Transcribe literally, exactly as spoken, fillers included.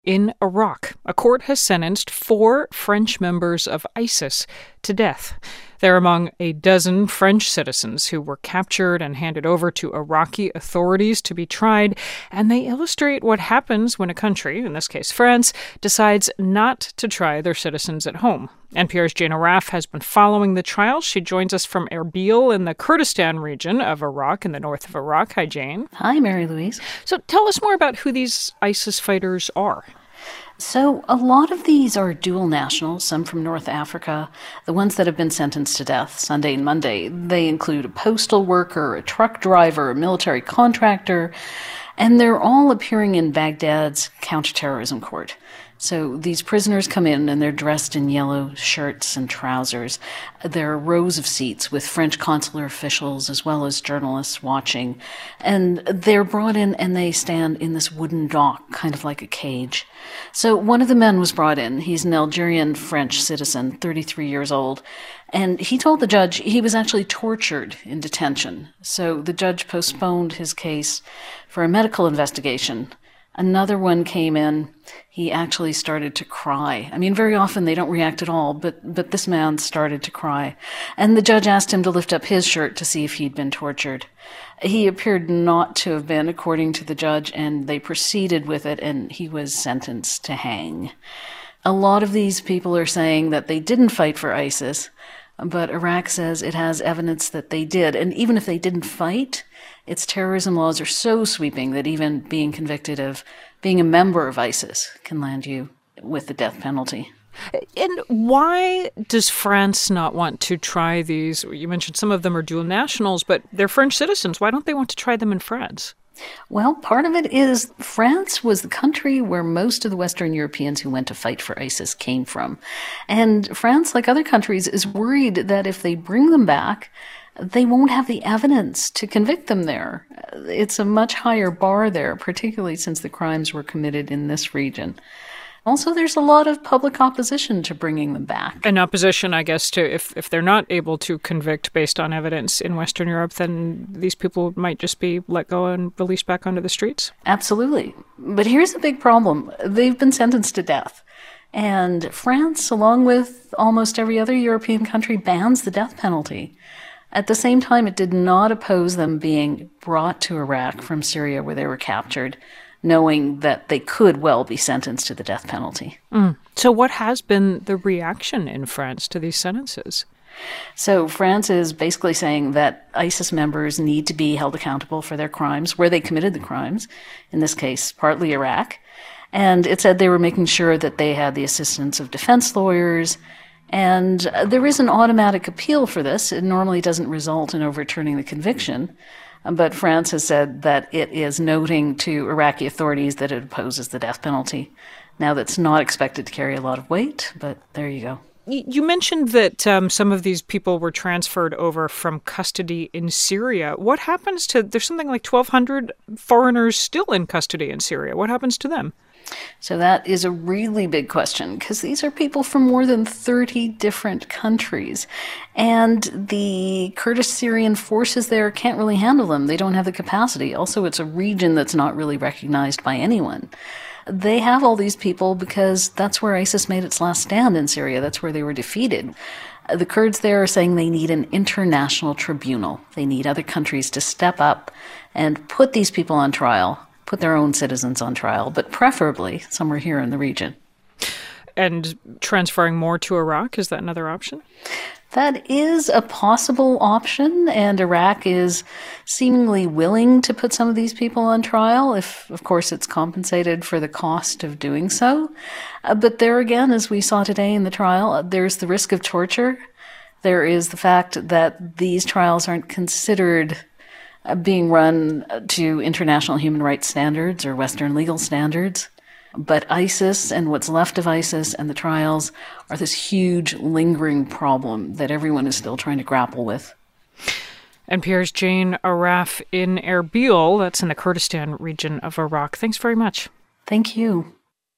In Iraq, a court has sentenced four French members of ISIS to death. They're among a dozen French citizens who were captured and handed over to Iraqi authorities to be tried, and they illustrate what happens when a country, in this case France, decides not to try their citizens at home. N P R's Jane Arraf has been following the trial. She joins us from Erbil in the Kurdistan region of Iraq, in the north of Iraq. Hi, Jane. Hi, Mary Louise. So tell us more about who these ISIS fighters are. So a lot of these are dual nationals, some from North Africa. The ones that have been sentenced to death Sunday and Monday, they include a postal worker, a truck driver, a military contractor, and they're all appearing in Baghdad's counterterrorism court. So these prisoners come in and they're dressed in yellow shirts and trousers. There are rows of seats with French consular officials as well as journalists watching. And they're brought in and they stand in this wooden dock, kind of like a cage. So one of the men was brought in. He's an Algerian French citizen, thirty-three years old. And he told the judge he was actually tortured in detention. So the judge postponed his case for a medical investigation. Another one came in. He actually started to cry. I mean, very often they don't react at all, but but this man started to cry. And the judge asked him to lift up his shirt to see if he'd been tortured. He appeared not to have been, according to the judge, and they proceeded with it, and he was sentenced to hang. A lot of these people are saying that they didn't fight for ISIS, but Iraq says it has evidence that they did. And even if they didn't fight, its terrorism laws are so sweeping that even being convicted of being a member of ISIS can land you with the death penalty. And why does France not want to try these? You mentioned some of them are dual nationals, but they're French citizens. Why don't they want to try them in France? Well, part of it is France was the country where most of the Western Europeans who went to fight for ISIS came from. And France, like other countries, is worried that if they bring them back, they won't have the evidence to convict them there. It's a much higher bar there, particularly since the crimes were committed in this region. Also, there's a lot of public opposition to bringing them back. An opposition, I guess, to if, if they're not able to convict based on evidence in Western Europe, then these people might just be let go and released back onto the streets? Absolutely. But here's the big problem. They've been sentenced to death. And France, along with almost every other European country, bans the death penalty. At the same time, it did not oppose them being brought to Iraq from Syria where they were captured, knowing that they could well be sentenced to the death penalty. Mm. So what has been the reaction in France to these sentences? So France is basically saying that ISIS members need to be held accountable for their crimes, where they committed the crimes, in this case, partly Iraq. And it said they were making sure that they had the assistance of defense lawyers. And there is an automatic appeal for this. It normally doesn't result in overturning the conviction. But France has said that it is noting to Iraqi authorities that it opposes the death penalty. Now, that's not expected to carry a lot of weight, but there you go. You mentioned that um, some of these people were transferred over from custody in Syria. What happens to, there's something like twelve hundred foreigners still in custody in Syria. What happens to them? So that is a really big question, because these are people from more than thirty different countries. And the Kurdish Syrian forces there can't really handle them. They don't have the capacity. Also, it's a region that's not really recognized by anyone. They have all these people because that's where ISIS made its last stand in Syria. That's where they were defeated. The Kurds there are saying they need an international tribunal. They need other countries to step up and put these people on trial, put their own citizens on trial, but preferably somewhere here in the region. And transferring more to Iraq, is that another option? That is a possible option, and Iraq is seemingly willing to put some of these people on trial if, of course, it's compensated for the cost of doing so. Uh, but there again, as we saw today in the trial, there's the risk of torture. There is the fact that these trials aren't considered uh, being run to international human rights standards or Western legal standards. But ISIS and what's left of ISIS and the trials are this huge lingering problem that everyone is still trying to grapple with. N P R's Jane Arraf in Erbil, that's in the Kurdistan region of Iraq. Thanks very much. Thank you.